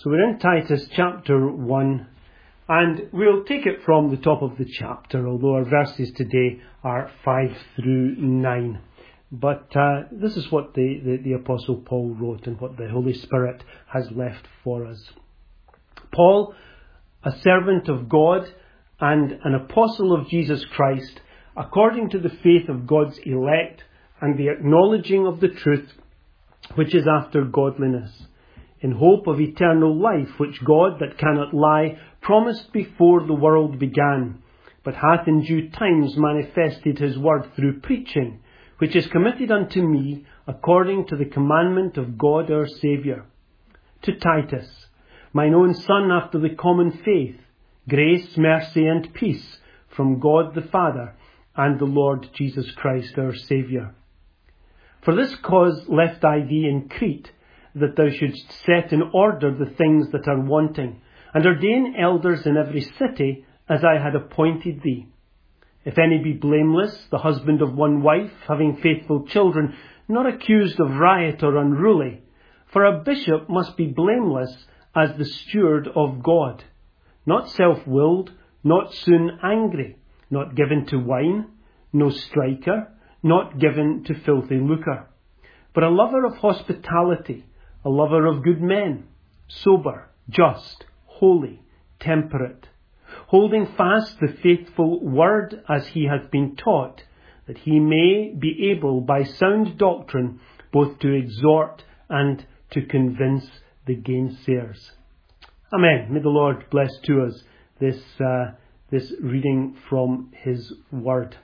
So we're in Titus chapter 1, and we'll take it from the top of the chapter, although our verses today are 5 through 9. But this is what the Apostle Paul wrote and what the Holy Spirit has left for us. Paul, a servant of God and an apostle of Jesus Christ, according to the faith of God's elect and the acknowledging of the truth which is after godliness, in hope of eternal life, which God, that cannot lie, promised before the world began, but hath in due times manifested his word through preaching, which is committed unto me according to the commandment of God our Saviour. To Titus, mine own son after the common faith, grace, mercy, and peace from God the Father and the Lord Jesus Christ our Saviour. For this cause left I thee in Crete, that thou shouldst set in order the things that are wanting, and ordain elders in every city, as I had appointed thee. If any be blameless, the husband of one wife, having faithful children, not accused of riot or unruly. For a bishop must be blameless as the steward of God, not self-willed, not soon angry, not given to wine, no striker, not given to filthy lucre, but a lover of hospitality, a lover of good men, sober, just, holy, temperate, holding fast the faithful word as he hath been taught, that he may be able by sound doctrine both to exhort and to convince the gainsayers. Amen. May the Lord bless to us this reading from his word.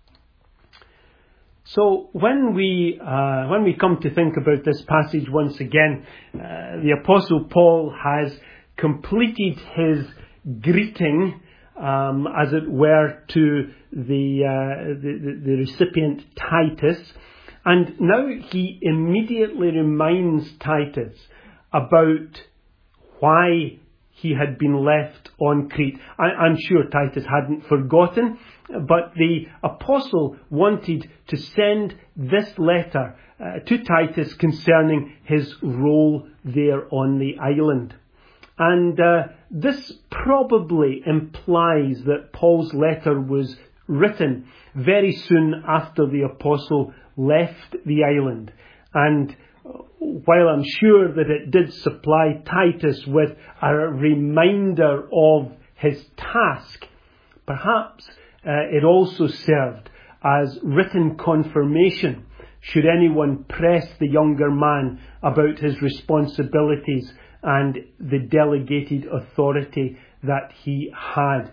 So when we come to think about this passage once again, the Apostle Paul has completed his greeting, as it were, to the recipient Titus, and now he immediately reminds Titus about why he had been left on Crete. I'm sure Titus hadn't forgotten, but the apostle wanted to send this letter to Titus concerning his role there on the island. And this probably implies that Paul's letter was written very soon after the apostle left the island. And while I'm sure that it did supply Titus with a reminder of his task, perhaps it also served as written confirmation should anyone press the younger man about his responsibilities and the delegated authority that he had.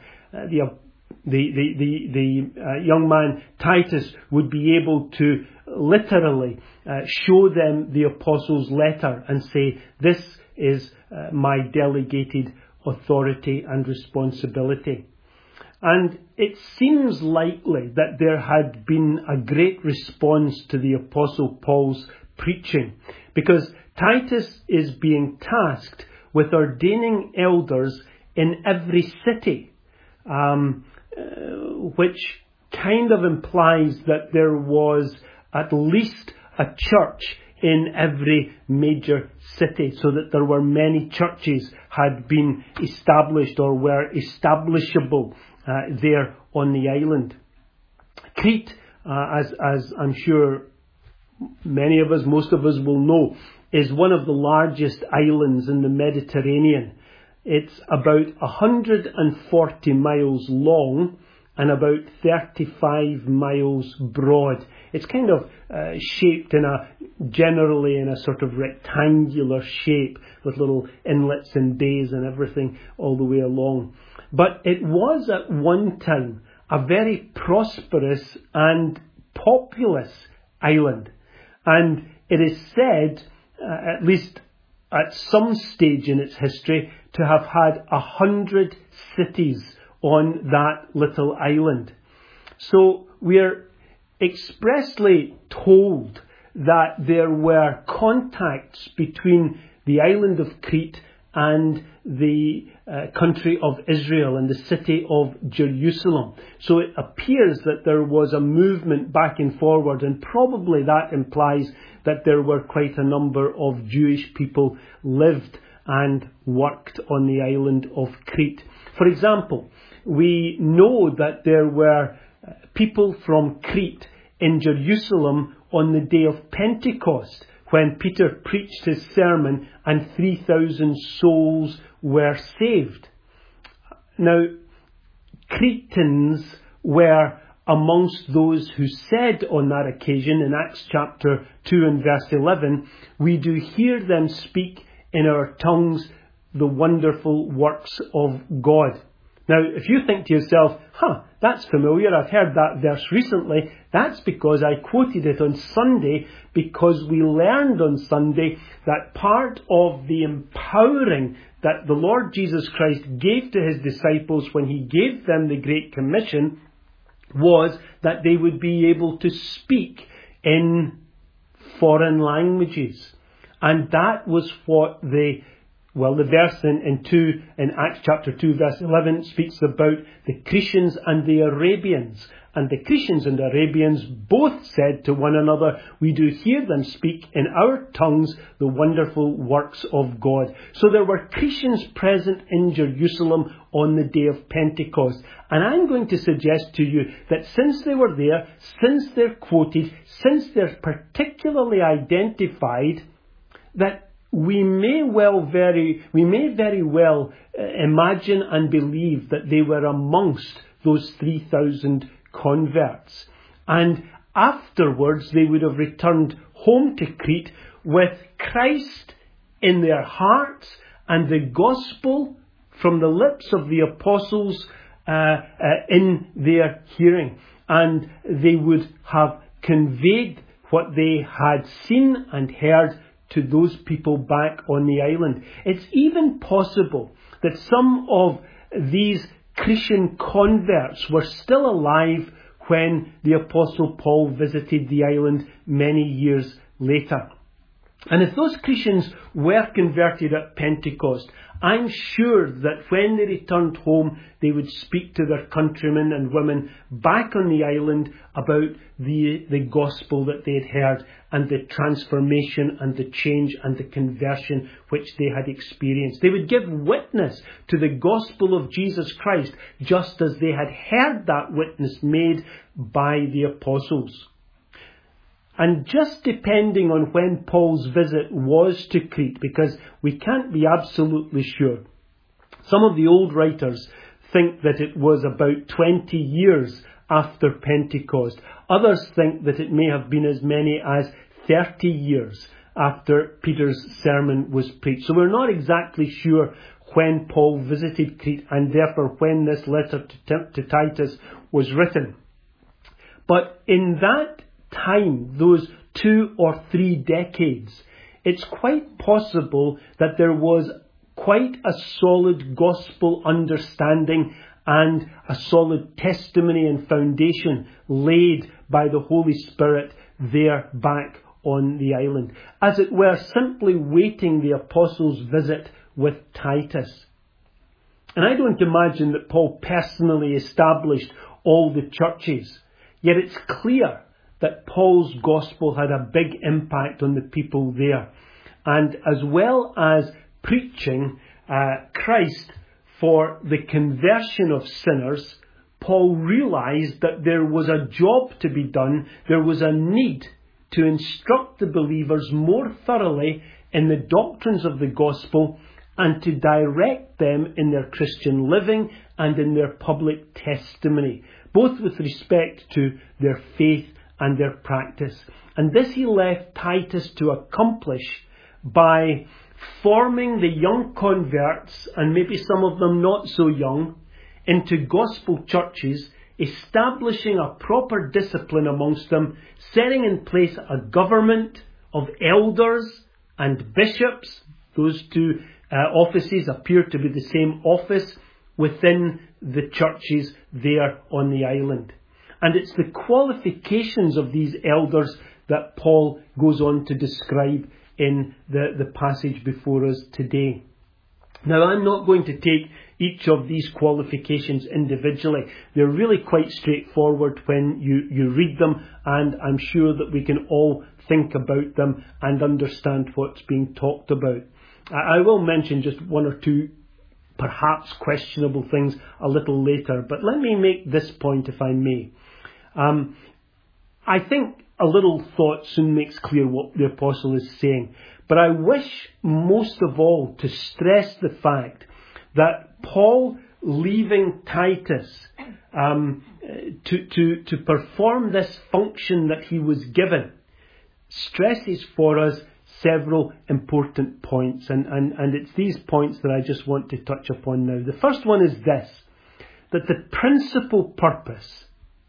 The young man Titus would be able to literally show them the apostle's letter and say, this is my delegated authority and responsibility. And it seems likely that there had been a great response to the Apostle Paul's preaching, because Titus is being tasked with ordaining elders in every city, which kind of implies that there was at least a church in every major city, so that there were many churches had been established or were establishable there on the island. Crete, as I'm sure many of us, most of us will know, is one of the largest islands in the Mediterranean. It's about 140 miles long and about 35 miles broad. It's kind of shaped generally in a sort of rectangular shape with little inlets and bays and everything all the way along. But it was at one time a very prosperous and populous island. And it is said, at least at some stage in its history, to have had 100 cities on that little island. So we're expressly told that there were contacts between the island of Crete and the country of Israel and the city of Jerusalem. So it appears that there was a movement back and forward, and probably that implies that there were quite a number of Jewish people lived and worked on the island of Crete. For example, we know that there were people from Crete in Jerusalem on the day of Pentecost, when Peter preached his sermon and 3,000 souls were saved. Now, Cretans were amongst those who said on that occasion, in Acts chapter 2 and verse 11, "We do hear them speak in our tongues the wonderful works of God." Now, if you think to yourself, that's familiar, I've heard that verse recently, that's because I quoted it on Sunday, because we learned on Sunday that part of the empowering that the Lord Jesus Christ gave to his disciples when he gave them the Great Commission was that they would be able to speak in foreign languages. And that was what the verse in Acts chapter 2 verse 11 speaks about the Cretians and the Arabians. And the Cretians and Arabians both said to one another, "We do hear them speak in our tongues the wonderful works of God." So there were Cretians present in Jerusalem on the day of Pentecost. And I'm going to suggest to you that since they were there, since they're quoted, since they're particularly identified, that we may very well imagine and believe that they were amongst those 3,000 converts. And afterwards they would have returned home to Crete with Christ in their hearts and the gospel from the lips of the apostles in their hearing. And they would have conveyed what they had seen and heard to those people back on the island. It's even possible that some of these Christian converts were still alive when the Apostle Paul visited the island many years later. And if those Christians were converted at Pentecost, I'm sure that when they returned home, they would speak to their countrymen and women back on the island about the gospel that they had heard and the transformation and the change and the conversion which they had experienced. They would give witness to the gospel of Jesus Christ, just as they had heard that witness made by the apostles. And just depending on when Paul's visit was to Crete, because we can't be absolutely sure, some of the old writers think that it was about 20 years after Pentecost. Others think that it may have been as many as 30 years after Peter's sermon was preached. So we're not exactly sure when Paul visited Crete, and therefore when this letter to Titus was written. But in that time, those 2 or 3 decades, it's quite possible that there was quite a solid gospel understanding and a solid testimony and foundation laid by the Holy Spirit there back on the island. As it were, simply waiting the apostles' visit with Titus. And I don't imagine that Paul personally established all the churches. Yet it's clear that Paul's gospel had a big impact on the people there. And as well as preaching Christ for the conversion of sinners, Paul realized that there was a job to be done. There was a need to instruct the believers more thoroughly in the doctrines of the gospel and to direct them in their Christian living and in their public testimony, both with respect to their faith and their practice. And this he left Titus to accomplish by forming the young converts, and maybe some of them not so young, into gospel churches, establishing a proper discipline amongst them, setting in place a government of elders and bishops. Those two offices appear to be the same office within the churches there on the island. And it's the qualifications of these elders that Paul goes on to describe in the passage before us today. Now, I'm not going to take each of these qualifications individually. They're really quite straightforward when you read them, and I'm sure that we can all think about them and understand what's being talked about. I will mention just one or two perhaps questionable things a little later, but let me make this point if I may. I think a little thought soon makes clear what the apostle is saying, but I wish most of all to stress the fact that Paul leaving Titus to perform this function that he was given stresses for us several important points, and it's these points that I just want to touch upon now. The first one is this, that the principal purpose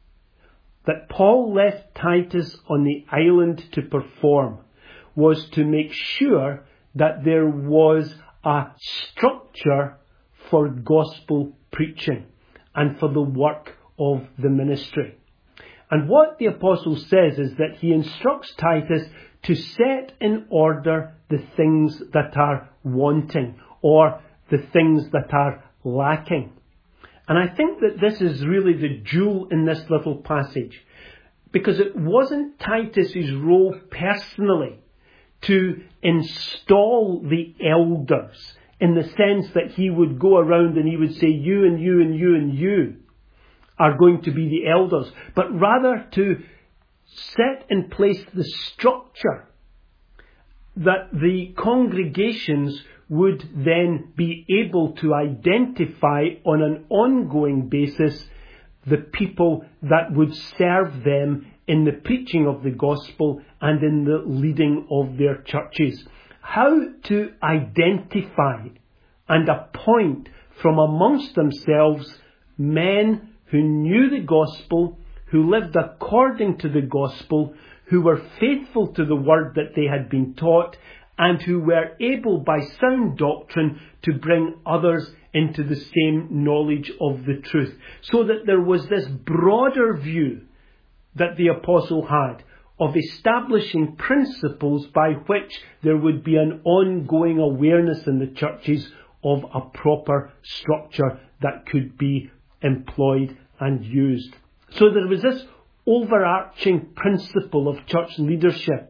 that Paul left Titus on the island to perform was to make sure that there was a structure for gospel preaching and for the work of the ministry. And what the apostle says is that he instructs Titus to set in order the things that are wanting or the things that are lacking. And I think that this is really the jewel in this little passage, because it wasn't Titus's role personally to install the elders in the sense that he would go around and he would say, you and you and you and you are going to be the elders, but rather to set in place the structure that the congregations would then be able to identify on an ongoing basis the people that would serve them in the preaching of the gospel and in the leading of their churches. How to identify and appoint from amongst themselves men who knew the gospel, who lived according to the gospel, who were faithful to the word that they had been taught, and who were able by sound doctrine to bring others into the same knowledge of the truth. So that there was this broader view that the apostle had of establishing principles by which there would be an ongoing awareness in the churches of a proper structure that could be employed and used. So there was this overarching principle of church leadership.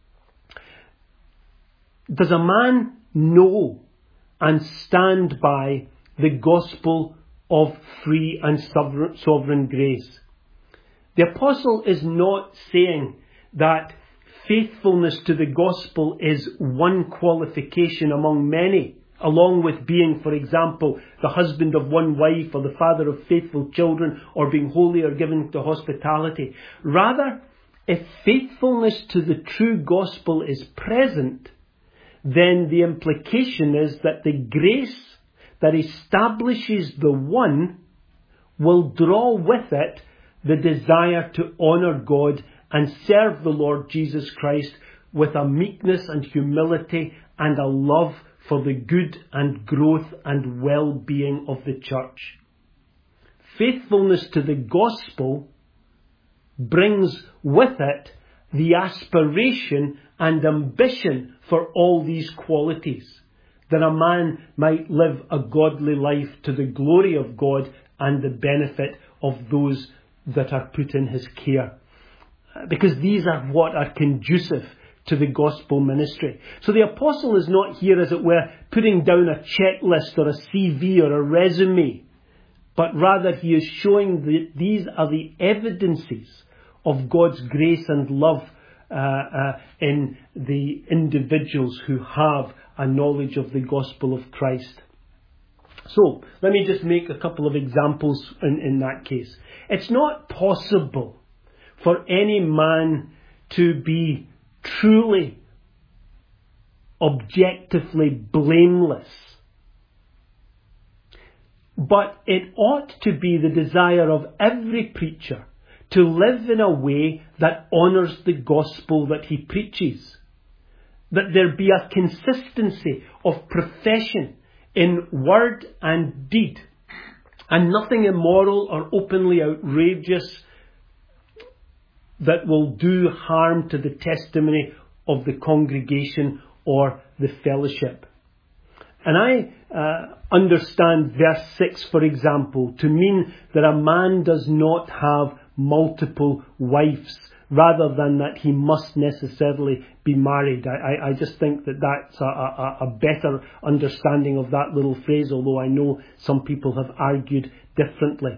Does a man know and stand by the gospel of free and sovereign grace? The apostle is not saying that faithfulness to the gospel is one qualification among many, along with being, for example, the husband of one wife or the father of faithful children or being holy or given to hospitality. Rather, if faithfulness to the true gospel is present, then the implication is that the grace that establishes the one will draw with it the desire to honour God and serve the Lord Jesus Christ with a meekness and humility and a love for the good and growth and well-being of the church. Faithfulness to the gospel brings with it the aspiration and ambition for all these qualities, that a man might live a godly life to the glory of God and the benefit of those that are put in his care. Because these are what are conducive to the gospel ministry. So the apostle is not here, as it were, putting down a checklist or a CV or a resume, but rather he is showing that these are the evidences of God's grace and love in the individuals who have a knowledge of the gospel of Christ. So, let me just make a couple of examples in that case. It's not possible for any man to be truly, objectively blameless. But it ought to be the desire of every preacher to live in a way that honours the gospel that he preaches. That there be a consistency of profession in word and deed, and nothing immoral or openly outrageous that will do harm to the testimony of the congregation or the fellowship. And I understand verse 6, for example, to mean that a man does not have multiple wives, rather than that he must necessarily be married. I just think that that's a better understanding of that little phrase, although I know some people have argued differently.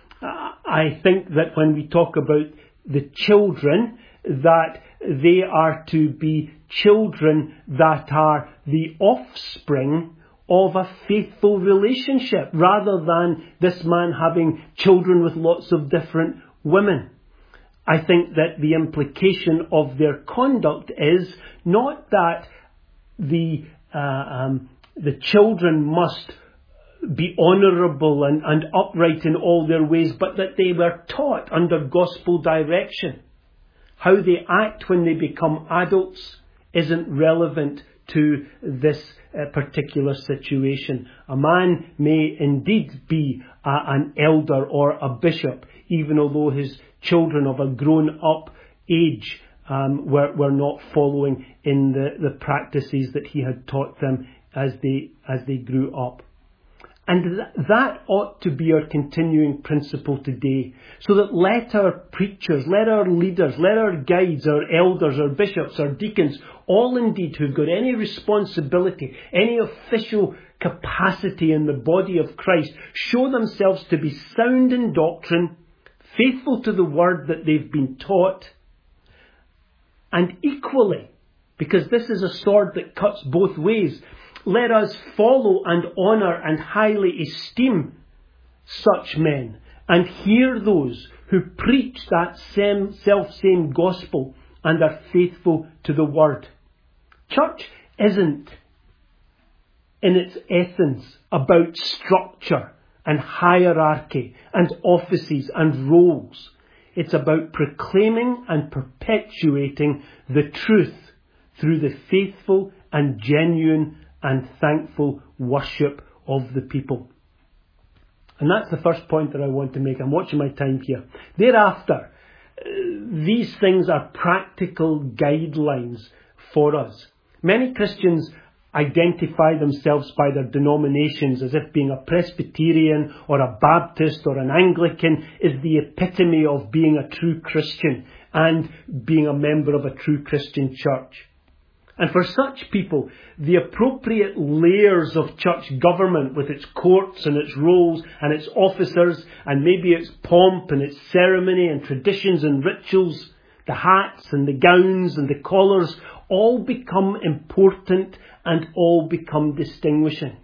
I think that when we talk about the children, that they are to be children that are the offspring of a faithful relationship, rather than this man having children with lots of different women. I think that the implication of their conduct is not that the children must be honourable and upright in all their ways, but that they were taught under gospel direction. How they act when they become adults isn't relevant to this particular situation. A man may indeed be an elder or a bishop, even although his children of a grown-up age were not following in the practices that he had taught them as they grew up. And that ought to be our continuing principle today, so that let our preachers, let our leaders, let our guides, our elders, our bishops, our deacons, all indeed who've got any responsibility, any official capacity in the body of Christ, show themselves to be sound in doctrine, faithful to the word that they've been taught, and equally, because this is a sword that cuts both ways, let us follow and honour and highly esteem such men and hear those who preach that self-same gospel and are faithful to the word. Church isn't, in its essence, about structure and hierarchy and offices and roles. It's about proclaiming and perpetuating the truth through the faithful and genuine and thankful worship of the people. And that's the first point that I want to make. I'm watching my time here. Thereafter, these things are practical guidelines for us. Many Christians identify themselves by their denominations as if being a Presbyterian or a Baptist or an Anglican is the epitome of being a true Christian and being a member of a true Christian church. And for such people, the appropriate layers of church government with its courts and its roles and its officers and maybe its pomp and its ceremony and traditions and rituals, the hats and the gowns and the collars, all become important and all become distinguishing.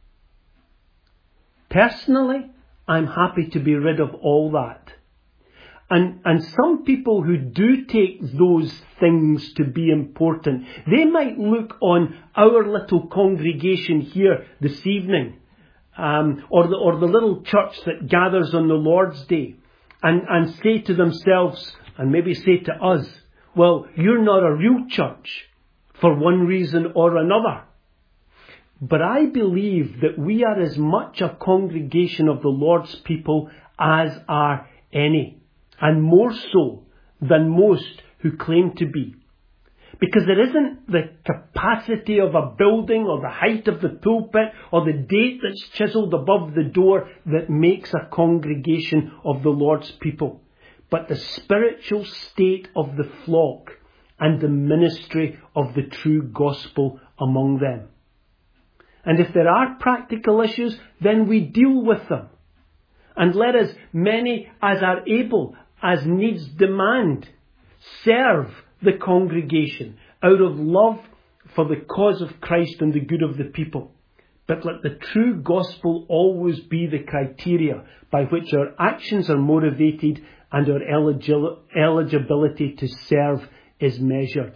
Personally, I'm happy to be rid of all that. And some people who do take those things to be important, they might look on our little congregation here this evening, or the little church that gathers on the Lord's Day, and say to themselves, and maybe say to us, well, you're not a real church for one reason or another. But I believe that we are as much a congregation of the Lord's people as are any. And more so than most who claim to be. Because there isn't the capacity of a building or the height of the pulpit or the date that's chiselled above the door that makes a congregation of the Lord's people, but the spiritual state of the flock and the ministry of the true gospel among them. And if there are practical issues, then we deal with them. And let us, many as are able, as needs demand, serve the congregation out of love for the cause of Christ and the good of the people. But let the true gospel always be the criteria by which our actions are motivated and our eligibility to serve is measured.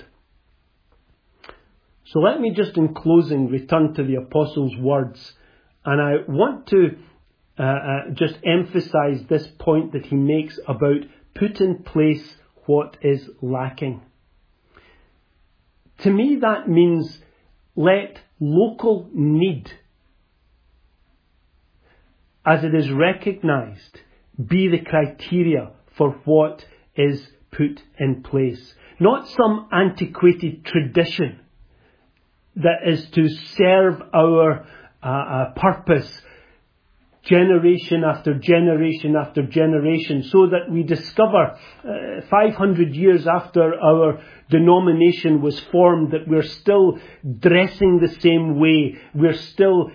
So let me just in closing return to the Apostle's words. And I want to just emphasize this point that he makes about put in place what is lacking. To me, that means let local need, as it is recognized, be the criteria for what is put in place. Not some antiquated tradition that is to serve our purpose generation after generation after generation, so that we discover 500 years after our denomination was formed that we're still dressing the same way, we're still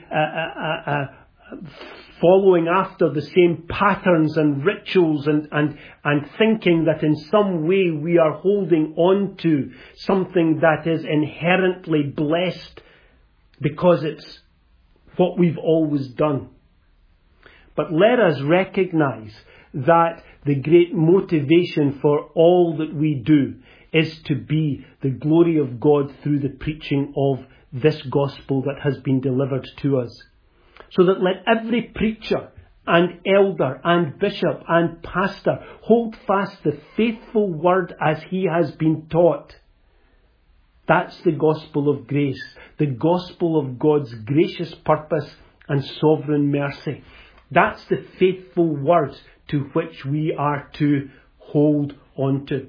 following after the same patterns and rituals and thinking that in some way we are holding on to something that is inherently blessed because it's what we've always done. But let us recognize that the great motivation for all that we do is to be the glory of God through the preaching of this gospel that has been delivered to us. So that let every preacher and elder and bishop and pastor hold fast the faithful word as he has been taught. That's the gospel of grace, the gospel of God's gracious purpose and sovereign mercy. That's the faithful word to which we are to hold on to.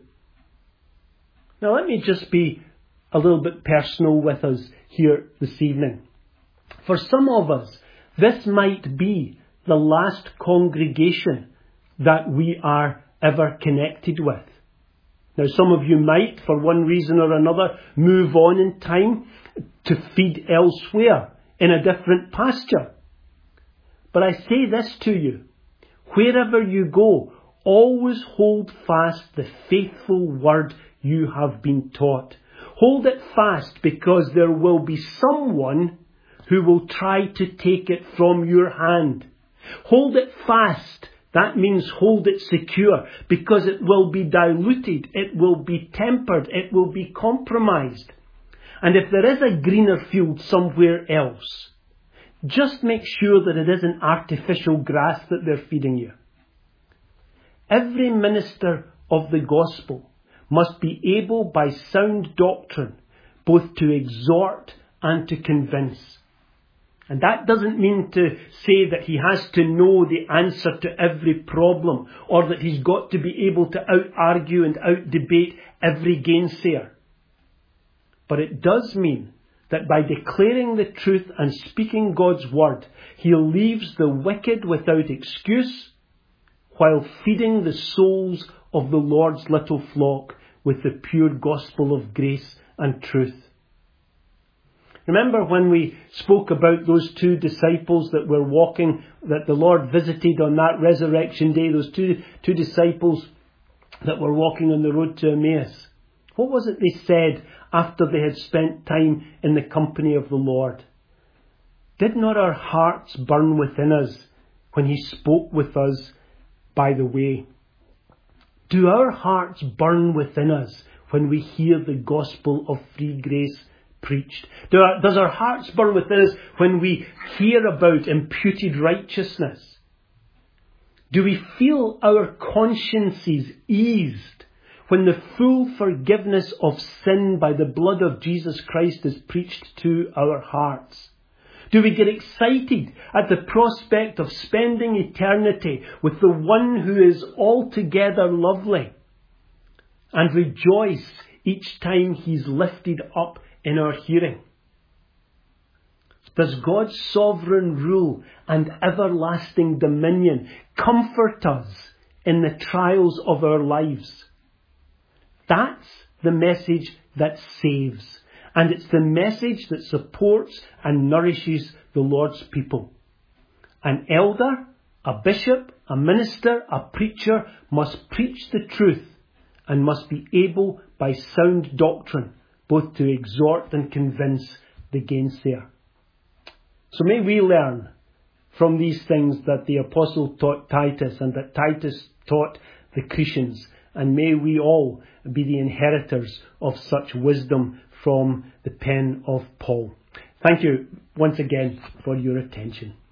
Now let me just be a little bit personal with us here this evening. For some of us, this might be the last congregation that we are ever connected with. Now some of you might, for one reason or another, move on in time to feed elsewhere in a different pasture. But I say this to you, wherever you go, always hold fast the faithful word you have been taught. Hold it fast, because there will be someone who will try to take it from your hand. Hold it fast. That means hold it secure, because it will be diluted, it will be tempered, it will be compromised. And if there is a greener field somewhere else, just make sure that it isn't artificial grass that they're feeding you. Every minister of the gospel must be able by sound doctrine both to exhort and to convince. And that doesn't mean to say that he has to know the answer to every problem, or that he's got to be able to out-argue and out-debate every gainsayer. But it does mean that by declaring the truth and speaking God's word, he leaves the wicked without excuse, while feeding the souls of the Lord's little flock with the pure gospel of grace and truth. Remember when we spoke about those two disciples that were walking, that the Lord visited on that resurrection day, those two disciples that were walking on the road to Emmaus? What was it they said after they had spent time in the company of the Lord? Did not our hearts burn within us when he spoke with us by the way? Do our hearts burn within us when we hear the gospel of free grace preached? Does our hearts burn within us when we hear about imputed righteousness? Do we feel our consciences eased when the full forgiveness of sin by the blood of Jesus Christ is preached to our hearts? Do we get excited at the prospect of spending eternity with the one who is altogether lovely, and rejoice each time he's lifted up in our hearing? Does God's sovereign rule and everlasting dominion comfort us in the trials of our lives? That's the message that saves. And it's the message that supports and nourishes the Lord's people. An elder, a bishop, a minister, a preacher must preach the truth and must be able by sound doctrine both to exhort and convince the gainsayer. So may we learn from these things that the apostle taught Titus and that Titus taught the Cretans, and may we all be the inheritors of such wisdom from the pen of Paul. Thank you once again for your attention.